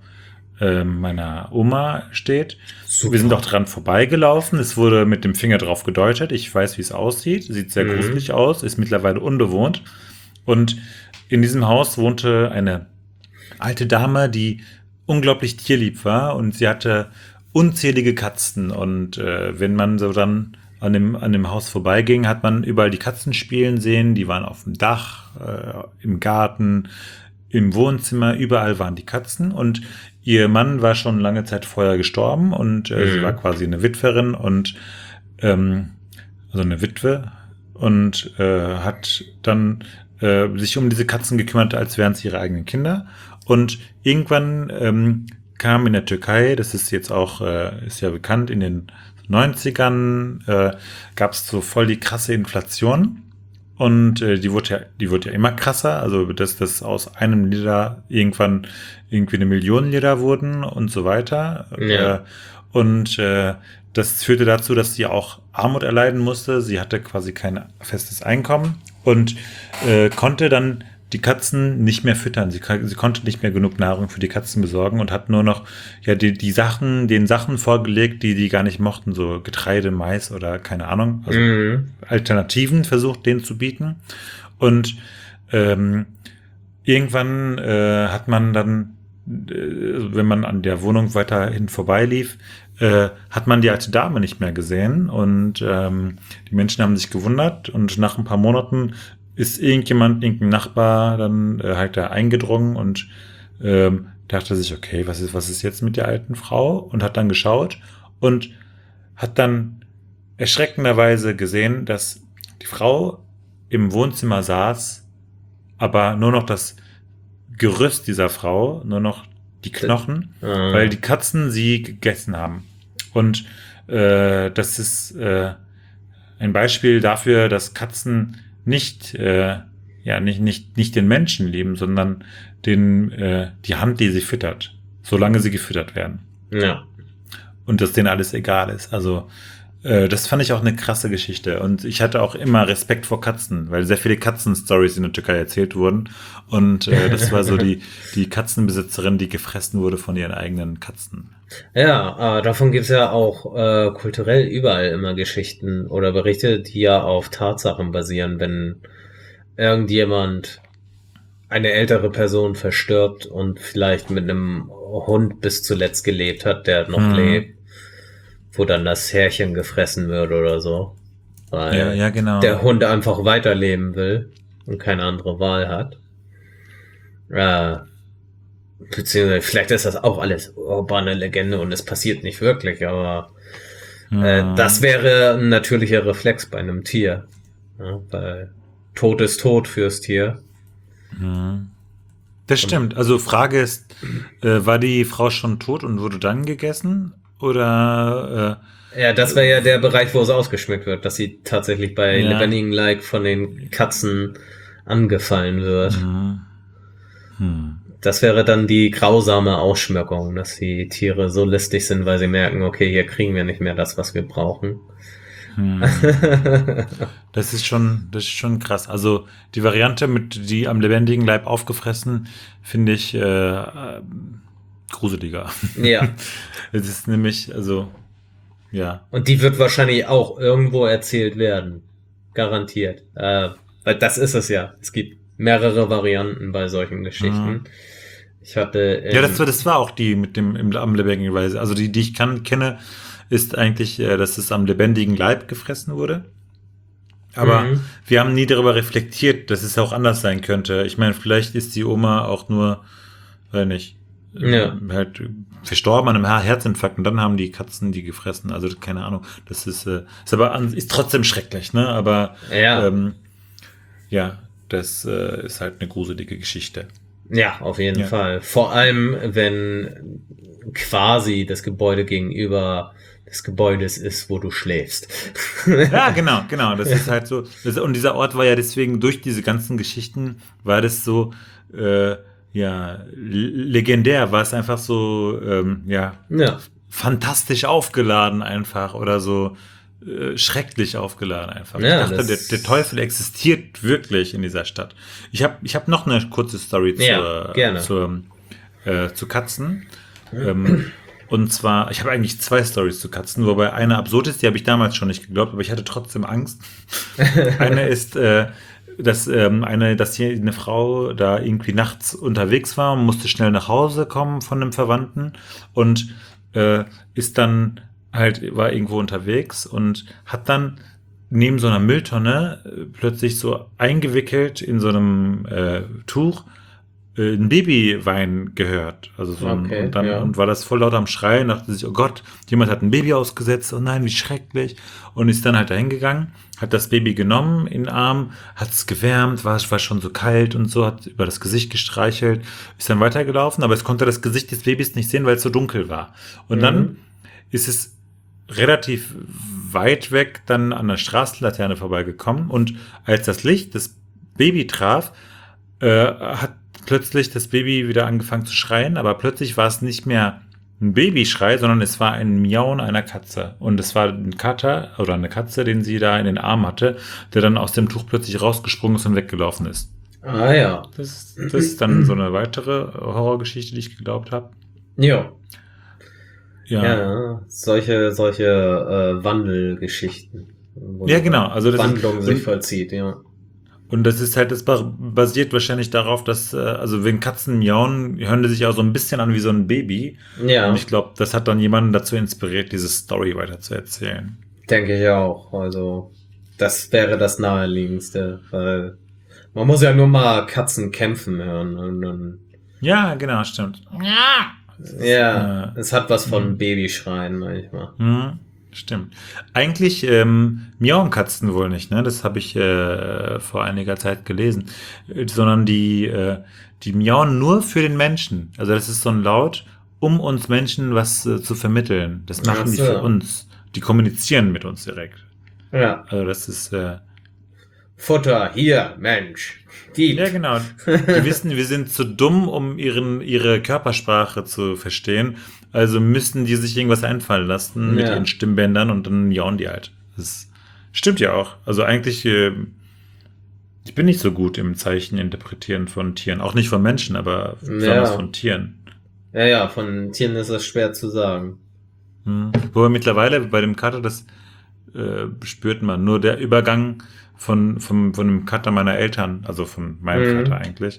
Oma steht. Super. Wir sind auch dran vorbeigelaufen. Es wurde mit dem Finger drauf gedeutet. Ich weiß, wie es aussieht. Sieht sehr gruselig aus, ist mittlerweile unbewohnt. Und in diesem Haus wohnte eine alte Dame, die unglaublich tierlieb war. Und sie hatte unzählige Katzen. Und wenn man so dann an dem Haus vorbeiging, hat man überall die Katzen spielen sehen. Die waren auf dem Dach, im Garten, im Wohnzimmer. Überall waren die Katzen. Und ihr Mann war schon lange Zeit vorher gestorben und sie war quasi eine Witwerin und also eine Witwe und hat dann sich um diese Katzen gekümmert, als wären es ihre eigenen Kinder. Und irgendwann kam in der Türkei, das ist jetzt auch, ist ja bekannt, in den 90ern gab es so voll die krasse Inflation. Und die wurde ja immer krasser, also dass das aus einem Lira irgendwann irgendwie 1 Million Lira wurden und so weiter. Ja. Das führte dazu, dass sie auch Armut erleiden musste. Sie hatte quasi kein festes Einkommen und konnte dann die Katzen nicht mehr füttern. Sie konnte nicht mehr genug Nahrung für die Katzen besorgen und hat nur noch den Sachen vorgelegt, die gar nicht mochten, so Getreide, Mais oder keine Ahnung, also Alternativen versucht, denen zu bieten. Und irgendwann hat man dann, wenn man an der Wohnung weiterhin vorbeilief, hat man die alte Dame nicht mehr gesehen und die Menschen haben sich gewundert und nach ein paar Monaten ist irgendein Nachbar dann halt da eingedrungen und dachte sich, okay, was ist jetzt mit der alten Frau? Und hat dann geschaut und hat dann erschreckenderweise gesehen, dass die Frau im Wohnzimmer saß, aber nur noch das Gerüst dieser Frau, nur noch die Knochen, weil die Katzen sie gegessen haben. Und das ist ein Beispiel dafür, dass Katzen nicht den Menschen lieben, sondern die Hand, die sie füttert, solange sie gefüttert werden. Ja. Und dass denen alles egal ist. Also das fand ich auch eine krasse Geschichte. Und ich hatte auch immer Respekt vor Katzen, weil sehr viele Katzen-Stories in der Türkei erzählt wurden. Und das war so die Katzenbesitzerin, die gefressen wurde von ihren eigenen Katzen. Ja, davon gibt's ja auch kulturell überall immer Geschichten oder Berichte, die ja auf Tatsachen basieren, wenn irgendjemand, eine ältere Person verstirbt und vielleicht mit einem Hund bis zuletzt gelebt hat, der noch lebt, wo dann das Härchen gefressen wird oder so, weil ja, genau. der Hund einfach weiterleben will und keine andere Wahl hat. Beziehungsweise vielleicht ist das auch alles urbane Legende und es passiert nicht wirklich, aber das wäre ein natürlicher Reflex bei einem Tier. Ja, weil Tod ist tot fürs Tier. Das stimmt. Also Frage ist, war die Frau schon tot und wurde dann gegessen? Oder ja, das wäre ja der Bereich, wo es ausgeschmückt wird, dass sie tatsächlich bei lebendigen Leib von den Katzen angefallen wird. Das wäre dann die grausame Ausschmückung, dass die Tiere so listig sind, weil sie merken, okay, hier kriegen wir nicht mehr das, was wir brauchen. Das ist schon krass. Also die Variante mit die am lebendigen Leib aufgefressen, finde ich gruseliger. Ja. Es ist nämlich, also, ja. Und die wird wahrscheinlich auch irgendwo erzählt werden. Garantiert. Weil das ist es ja. Es gibt mehrere Varianten bei solchen Geschichten. Ich hatte... Ja, das war auch die mit dem am lebendigen Weise. Also die ich kenne, ist eigentlich, dass es am lebendigen Leib gefressen wurde. Aber wir haben nie darüber reflektiert, dass es auch anders sein könnte. Ich meine, vielleicht ist die Oma auch nur, weiß nicht, halt verstorben an einem Herzinfarkt und dann haben die Katzen die gefressen. Also keine Ahnung. Das ist ist trotzdem schrecklich, ne? Aber das ist halt eine gruselige Geschichte. Ja, auf jeden Fall. Vor allem, wenn quasi das Gebäude gegenüber des Gebäudes ist, wo du schläfst. Ja, genau. Das ist halt so. Und dieser Ort war ja deswegen, durch diese ganzen Geschichten, war das so, legendär, war es einfach so, fantastisch aufgeladen einfach oder so schrecklich aufgeladen einfach. Ja, ich dachte, der Teufel existiert wirklich in dieser Stadt. Ich hab noch eine kurze Story zu Katzen. Und zwar, ich habe eigentlich 2 Stories zu Katzen, wobei eine absurd ist, die habe ich damals schon nicht geglaubt, aber ich hatte trotzdem Angst. Eine ist, dass hier eine Frau da irgendwie nachts unterwegs war und musste schnell nach Hause kommen von einem Verwandten und ist dann halt, war irgendwo unterwegs und hat dann neben so einer Mülltonne plötzlich so eingewickelt in so einem Tuch ein Babywein gehört. Also so und war das voll laut am Schreien, dachte sich, oh Gott, jemand hat ein Baby ausgesetzt, oh nein, wie schrecklich. Und ist dann halt dahin gegangen, hat das Baby genommen in den Arm, hat es gewärmt, war schon so kalt und so, hat über das Gesicht gestreichelt, ist dann weitergelaufen, aber es konnte das Gesicht des Babys nicht sehen, weil es so dunkel war. Und dann ist es relativ weit weg dann an der Straßenlaterne vorbeigekommen und als das Licht das Baby traf, hat plötzlich das Baby wieder angefangen zu schreien, aber plötzlich war es nicht mehr ein Babyschrei, sondern es war ein Miauen einer Katze. Und es war ein Kater oder eine Katze, den sie da in den Arm hatte, der dann aus dem Tuch plötzlich rausgesprungen ist und weggelaufen ist. Ah ja. Das ist dann so eine weitere Horrorgeschichte, die ich geglaubt habe. Ja. Ja, solche Wandelgeschichten. Ja, genau. Also das Wandlung sich vollzieht, ja. Und das ist halt, das basiert wahrscheinlich darauf, dass, also wenn Katzen miauen, hören die sich auch so ein bisschen an wie so ein Baby. Ja. Und ich glaube, das hat dann jemanden dazu inspiriert, diese Story weiter zu erzählen. Denke ich auch. Also, das wäre das Naheliegendste, weil man muss ja nur mal Katzen kämpfen hören und dann. Ja, genau, stimmt. Ja, es hat was von Babyschreien manchmal. Stimmt. Eigentlich miauen Katzen wohl nicht, ne? Das habe ich vor einiger Zeit gelesen. Sondern die miauen nur für den Menschen. Also das ist so ein Laut, um uns Menschen was zu vermitteln. Das machen die für uns. Die kommunizieren mit uns direkt. Ja. Also das ist Futter, hier, Mensch. Dieb. Ja, genau. Die wissen, wir sind zu dumm, um ihre Körpersprache zu verstehen. Also müssen die sich irgendwas einfallen lassen mit ihren Stimmbändern und dann miauen die halt. Das stimmt ja auch. Also eigentlich, ich bin nicht so gut im Zeichen interpretieren von Tieren. Auch nicht von Menschen, aber besonders von Tieren. Ja, von Tieren ist das schwer zu sagen. Wobei mittlerweile bei dem Kater, das spürt man. Nur der Übergang von dem Kater meiner Eltern, also von meinem Kater eigentlich,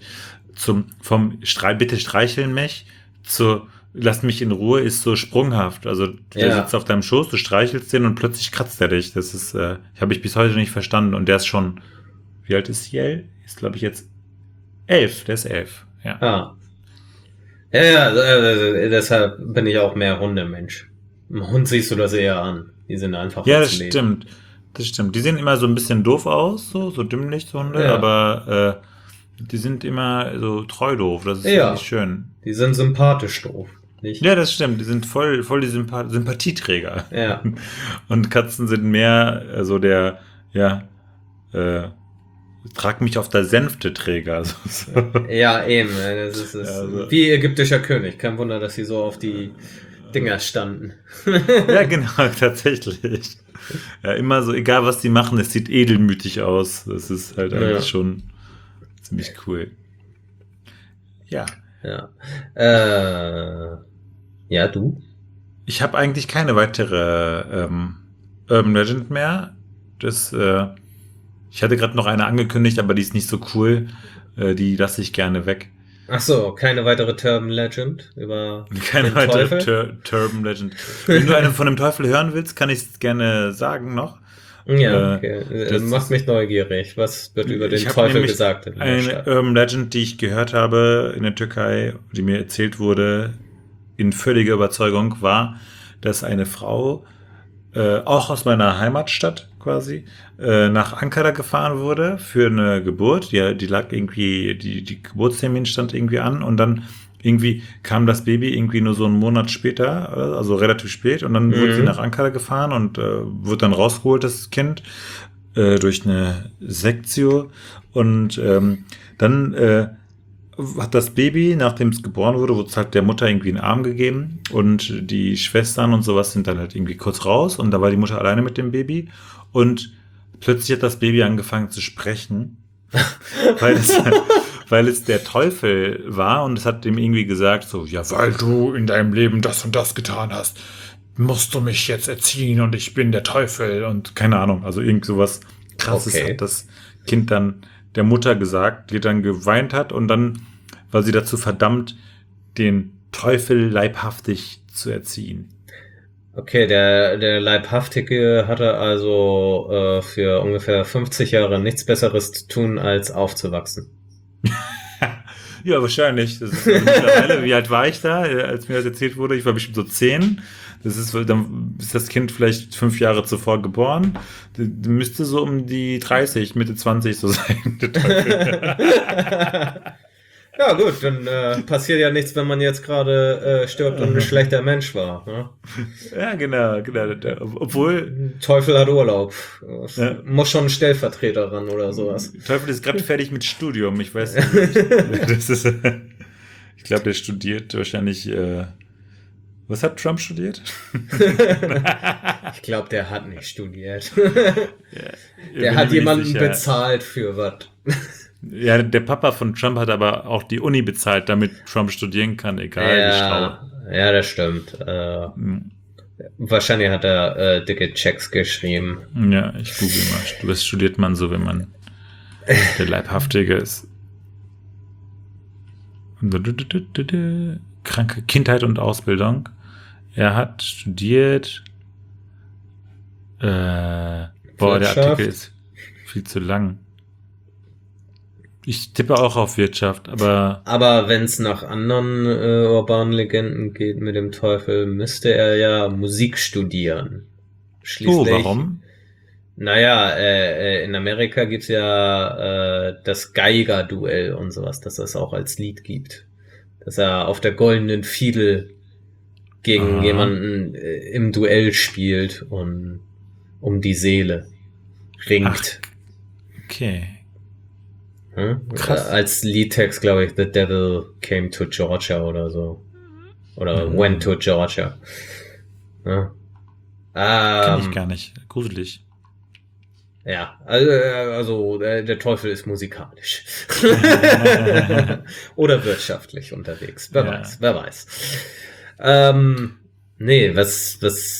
bitte streicheln mich, zu lass mich in Ruhe, ist so sprunghaft. Also der sitzt auf deinem Schoß, du streichelst den und plötzlich kratzt er dich. Das ist, habe ich bis heute nicht verstanden. Und der ist schon, wie alt ist Ciel? Ist, glaube ich, jetzt 11. Der ist 11, ja. Ah. Ja, deshalb bin ich auch mehr Hundemensch. Im Hund siehst du das eher an. Die sind einfach. Ja, das stimmt. Das stimmt. Die sehen immer so ein bisschen doof aus, so dümmlich, so Hunde, aber die sind immer so treu doof. Das ist richtig schön. Die sind sympathisch doof. Nicht? Ja, das stimmt. Die sind voll die Sympathieträger. Ja. Und Katzen sind mehr so der, Trag mich auf der Sänfteträger. Also, Ja, eben. Das ist also, wie ägyptischer König. Kein Wunder, dass sie so auf die Dinger standen. ja, genau, tatsächlich. Ja, immer so, egal was die machen, es sieht edelmütig aus. Das ist halt eigentlich schon ziemlich cool. Ja. Ja. Ja, du? Ich habe eigentlich keine weitere Urban Legend mehr. Ich hatte gerade noch eine angekündigt, aber die ist nicht so cool. Die lasse ich gerne weg. Ach so, keine weitere Turban Legend über Keine den weitere Teufel? Turban Legend. Wenn du eine von dem Teufel hören willst, kann ich es gerne sagen noch. Ja, okay. Das Macht ist- mich neugierig. Was wird über den Ich habe Teufel nämlich gesagt in der eine Stadt? Urban Legend, die ich gehört habe in der Türkei, die mir erzählt wurde, in völliger Überzeugung, war, dass eine Frau, auch aus meiner Heimatstadt quasi, nach Ankara gefahren wurde für eine Geburt. Die lag irgendwie, die Geburtstermin stand irgendwie an und dann irgendwie kam das Baby irgendwie nur so einen Monat später, also relativ spät, und dann wurde sie nach Ankara gefahren und wurde dann rausgeholt, das Kind, durch eine Sektio. Und dann hat das Baby, nachdem es geboren wurde es halt der Mutter irgendwie in den Arm gegeben und die Schwestern und sowas sind dann halt irgendwie kurz raus und da war die Mutter alleine mit dem Baby und plötzlich hat das Baby angefangen zu sprechen, weil weil es der Teufel war und es hat ihm irgendwie gesagt so, ja, weil du in deinem Leben das und das getan hast, musst du mich jetzt erziehen und ich bin der Teufel und keine Ahnung, also irgend sowas Krasses Okay. hat das Kind dann der Mutter gesagt, die dann geweint hat und dann war sie dazu verdammt, den Teufel leibhaftig zu erziehen. Okay, der Leibhaftige hatte also für ungefähr 50 Jahre nichts Besseres zu tun, als aufzuwachsen. Ja, wahrscheinlich. Das ist mittlerweile, wie alt war ich da, als mir das erzählt wurde? Ich war bestimmt so 10. Dann ist das Kind vielleicht 5 Jahre zuvor geboren. Müsste so um die 30, Mitte 20 so sein. Der Teufel. Ja gut, dann passiert ja nichts, wenn man jetzt gerade stirbt und ein schlechter Mensch war. Ne? Ja, genau. Obwohl, Teufel hat Urlaub. Ja. Muss schon ein Stellvertreter ran oder sowas. Teufel ist gerade fertig mit Studium. Ich weiß nicht. Ich glaube, der studiert wahrscheinlich. Was hat Trump studiert? Ich glaube, der hat nicht studiert. Ja, Der bin hat ich mir jemanden nicht sicher. bezahlt für was. Ja, der Papa von Trump hat aber auch die Uni bezahlt, damit Trump studieren kann, egal wie schlau. Ja, das stimmt. Wahrscheinlich hat er dicke Checks geschrieben. Ja, ich google mal. Was studiert man so, wenn man der Leibhaftige ist? Kranke Kindheit und Ausbildung. Er hat studiert. Der Wirtschaft. Artikel ist viel zu lang. Ich tippe auch auf Wirtschaft, aber Aber wenn es nach anderen urbanen Legenden geht mit dem Teufel, müsste er ja Musik studieren. Schließlich, warum? Naja, in Amerika gibt's ja das Geiger-Duell und sowas, dass es auch als Lied gibt. Dass er auf der goldenen Fiedel gegen Aha. jemanden im Duell spielt und um die Seele ringt. Okay. Hm? Krass. Als Liedtext, glaube ich, The Devil Came to Georgia oder so. Oder Went to Georgia. Ja. Kenn ich gar nicht. Gruselig. Ja, also der Teufel ist musikalisch. Oder wirtschaftlich unterwegs. Wer Ja. weiß, wer weiß. Nee, was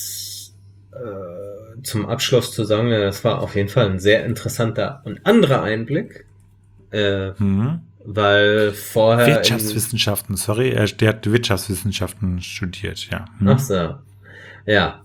zum Abschluss zu sagen, das war auf jeden Fall ein sehr interessanter und anderer Einblick. Weil vorher... Wirtschaftswissenschaften, sorry, der hat Wirtschaftswissenschaften studiert, ja. Ach so, ja.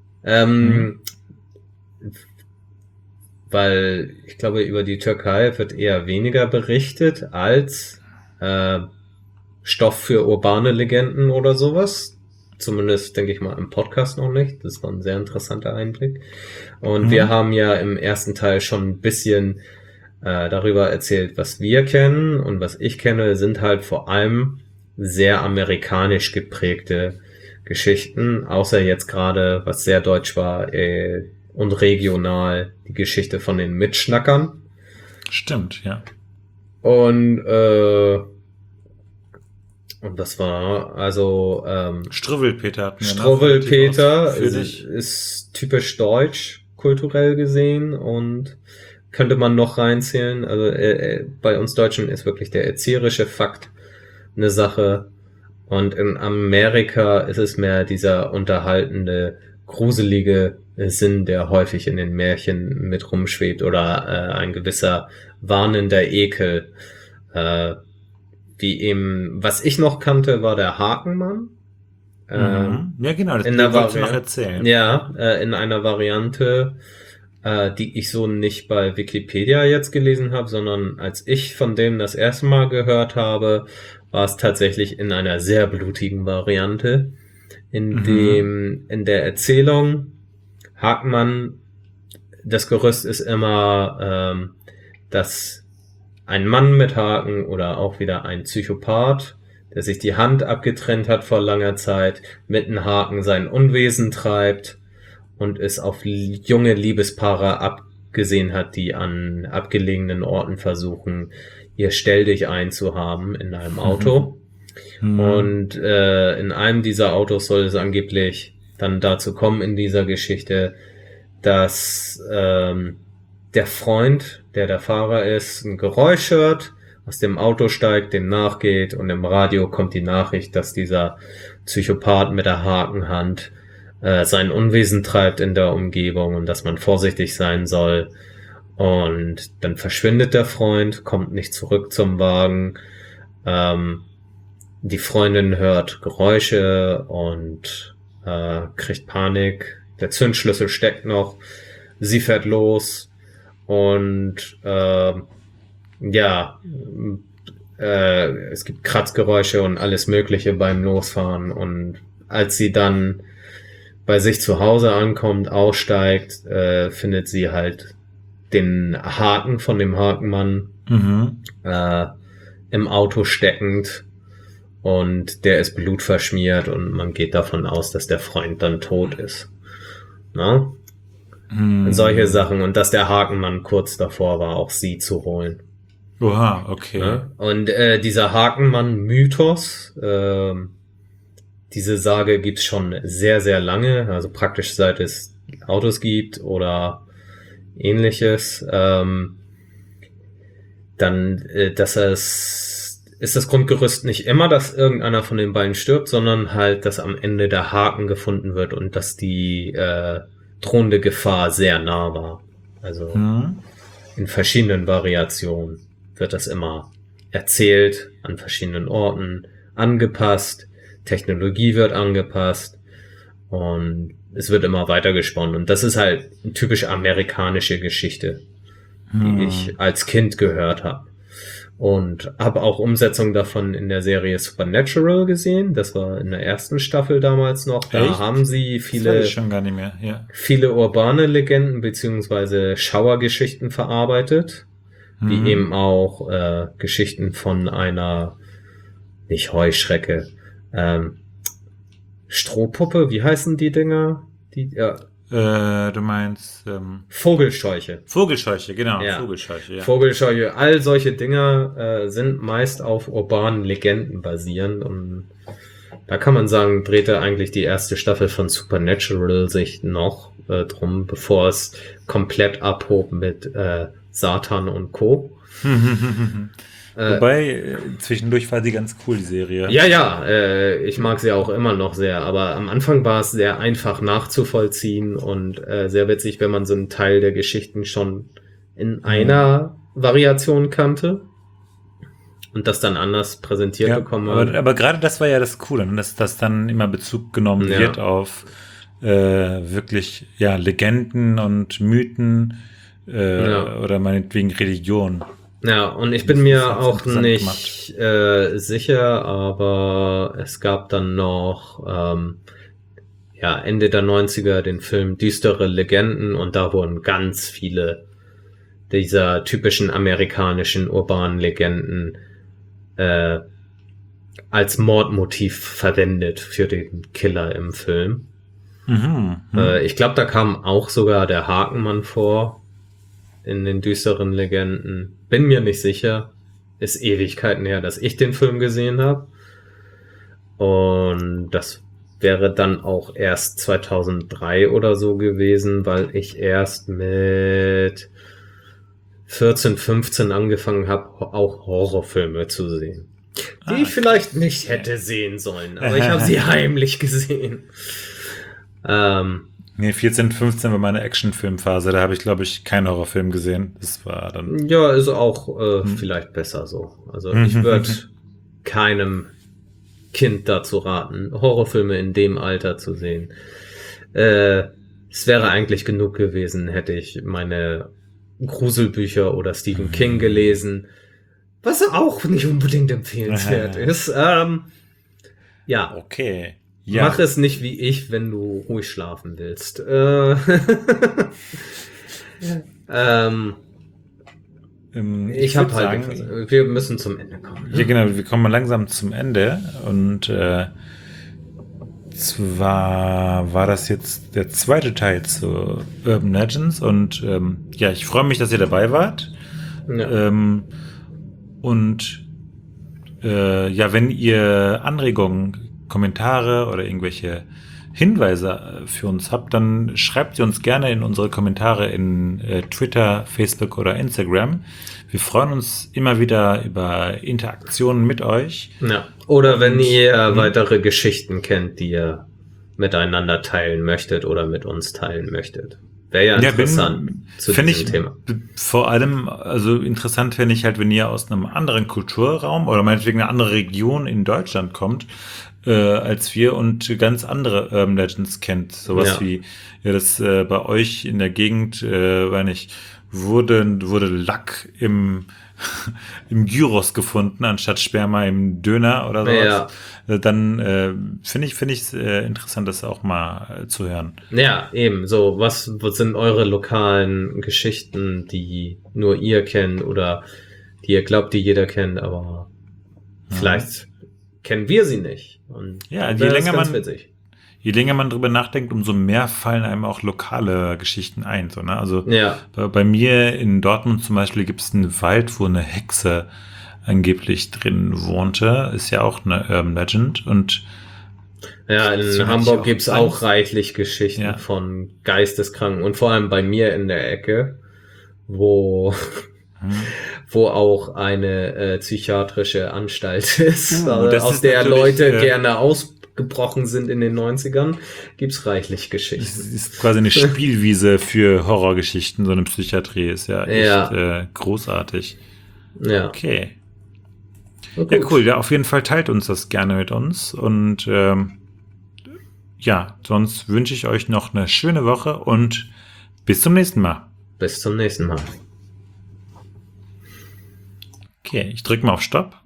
Weil ich glaube, über die Türkei wird eher weniger berichtet als Stoff für urbane Legenden oder sowas. Zumindest denke ich mal im Podcast noch nicht. Das war ein sehr interessanter Einblick. Und wir haben ja im ersten Teil schon ein bisschen darüber erzählt, was wir kennen. Und was ich kenne, sind halt vor allem sehr amerikanisch geprägte Geschichten. Außer jetzt gerade, was sehr deutsch war und regional, die Geschichte von den Mitschnackern. Stimmt, ja. Und das war also Struwwelpeter hatten wir noch. Struwwelpeter Relativ ist typisch deutsch, kulturell gesehen, und könnte man noch reinzählen. Also bei uns Deutschen ist wirklich der erzieherische Fakt eine Sache. Und in Amerika ist es mehr dieser unterhaltende, gruselige Sinn, der häufig in den Märchen mit rumschwebt, oder ein gewisser warnender Ekel. Wie eben, was ich noch kannte, war der Hakenmann. Ja, genau, das wolltest du noch erzählen. Ja, in einer Variante, die ich so nicht bei Wikipedia jetzt gelesen habe, sondern als ich von dem das erste Mal gehört habe, war es tatsächlich in einer sehr blutigen Variante, in der Erzählung Hakenmann, das Gerüst ist immer, dass ein Mann mit Haken oder auch wieder ein Psychopath, der sich die Hand abgetrennt hat vor langer Zeit, mit einem Haken sein Unwesen treibt und es auf junge Liebespaare abgesehen hat, die an abgelegenen Orten versuchen, ihr Stelldichein zu haben in einem Auto. Und in einem dieser Autos soll es angeblich dann dazu kommen in dieser Geschichte, dass der Freund, der Fahrer ist, ein Geräusch hört, aus dem Auto steigt, dem nachgeht, und im Radio kommt die Nachricht, dass dieser Psychopath mit der Hakenhand sein Unwesen treibt in der Umgebung und dass man vorsichtig sein soll. Und dann verschwindet der Freund, kommt nicht zurück zum Wagen. Die Freundin hört Geräusche und kriegt Panik. Der Zündschlüssel steckt noch. Sie fährt los und es gibt Kratzgeräusche und alles Mögliche beim Losfahren. Und als sie dann bei sich zu Hause ankommt, aussteigt, findet sie halt den Haken von dem Hakenmann im Auto steckend, und der ist blutverschmiert und man geht davon aus, dass der Freund dann tot ist. Na? Solche Sachen, und dass der Hakenmann kurz davor war, auch sie zu holen. Oha, okay. Ja? Und dieser Hakenmann-Mythos, diese Sage gibt's schon sehr, sehr lange, also praktisch seit es Autos gibt oder ähnliches. Dann, ist das Grundgerüst nicht immer, dass irgendeiner von den beiden stirbt, sondern halt, dass am Ende der Haken gefunden wird und dass die drohende Gefahr sehr nah war. Also in verschiedenen Variationen wird das immer erzählt, an verschiedenen Orten, angepasst, Technologie wird angepasst und es wird immer weiter gesponnen. Und das ist halt eine typisch amerikanische Geschichte, die ich als Kind gehört habe. Und habe auch Umsetzungen davon in der Serie Supernatural gesehen. Das war in der ersten Staffel damals noch. Da Echt? haben sie Das weiß ich schon gar nicht mehr. Ja. viele urbane Legenden beziehungsweise Schauergeschichten verarbeitet. Wie eben auch Geschichten von einer, nicht Heuschrecke, Strohpuppe, wie heißen die Dinger? Du meinst Vogelscheuche. Vogelscheuche, genau. Ja. Vogelscheuche, ja. Vogelscheuche, all solche Dinger sind meist auf urbanen Legenden basierend, und da kann man sagen, drehte eigentlich die erste Staffel von Supernatural sich noch drum, bevor es komplett abhob mit Satan und Co. Wobei, zwischendurch war sie ganz cool, die Serie. Ja, ich mag sie auch immer noch sehr, aber am Anfang war es sehr einfach nachzuvollziehen und sehr witzig, wenn man so einen Teil der Geschichten schon in einer Variation kannte und das dann anders präsentiert bekommen hat. Aber gerade das war ja das Coole, ne? Dass das dann immer Bezug genommen wird auf wirklich Legenden und Mythen oder meinetwegen Religion. Ja, und ich bin mir auch nicht sicher, aber es gab dann noch Ende der 90er den Film Düstere Legenden, und da wurden ganz viele dieser typischen amerikanischen urbanen Legenden als Mordmotiv verwendet für den Killer im Film. Ich glaube, da kam auch sogar der Hakenmann vor. in den düsteren Legenden. Bin mir nicht sicher. Ist Ewigkeiten her, dass ich den Film gesehen habe. Und das wäre dann auch erst 2003 oder so gewesen, weil ich erst mit 14, 15 angefangen habe, auch Horrorfilme zu sehen. Die ich vielleicht nicht hätte sehen sollen, aber ich habe sie heimlich gesehen. Nee, 14, 15 war meine Actionfilmphase. Da habe ich, glaube ich, keinen Horrorfilm gesehen. Das war dann... Ja, ist auch vielleicht besser so. Also ich würde keinem Kind dazu raten, Horrorfilme in dem Alter zu sehen. Es wäre eigentlich genug gewesen, hätte ich meine Gruselbücher oder Stephen King gelesen, was auch nicht unbedingt empfehlenswert ist. Ja. Okay. Ja. Mach es nicht wie ich, wenn du ruhig schlafen willst. Ich habe halt, wir müssen zum Ende kommen. Ja, genau, wir kommen langsam zum Ende und zwar war das jetzt der zweite Teil zu Urban Legends und ja, ich freue mich, dass ihr dabei wart. Ja. Ja, wenn ihr Anregungen, Kommentare oder irgendwelche Hinweise für uns habt, dann schreibt sie uns gerne in unsere Kommentare in Twitter, Facebook oder Instagram. Wir freuen uns immer wieder über Interaktionen mit euch. Ja. Oder wenn ihr weitere Geschichten kennt, die ihr miteinander teilen möchtet oder mit uns teilen möchtet. Wäre ja interessant zu diesem Thema. Vor allem, also interessant fände ich halt, wenn ihr aus einem anderen Kulturraum oder meinetwegen eine andere Region in Deutschland kommt, als wir und ganz andere Urban Legends kennt. Sowas wie, ja, das bei euch in der Gegend, weiß nicht, wurde Lack im Gyros gefunden, anstatt Sperma im Döner oder sowas. Ja. Dann finde ich es interessant, das auch mal zu hören. Ja, eben. So, was sind eure lokalen Geschichten, die nur ihr kennt oder die ihr glaubt, die jeder kennt, aber vielleicht kennen wir sie nicht. Und ja, je länger man drüber nachdenkt, umso mehr fallen einem auch lokale Geschichten ein. So, ne? Also bei mir in Dortmund zum Beispiel gibt es einen Wald, wo eine Hexe angeblich drin wohnte. Ist ja auch eine Urban Legend. Und ja, in Hamburg gibt's auch reichlich Geschichten von Geisteskranken und vor allem bei mir in der Ecke, wo auch eine psychiatrische Anstalt ist, aus der Leute gerne ausgebrochen sind in den 90ern, gibt's reichlich Geschichten. Das ist quasi eine Spielwiese für Horrorgeschichten, so eine Psychiatrie ist ja echt großartig. Ja. Okay. Ja, cool. Ja, auf jeden Fall teilt uns das gerne mit uns und ja, sonst wünsche ich euch noch eine schöne Woche und bis zum nächsten Mal. Bis zum nächsten Mal. Okay, ich drücke mal auf Stopp.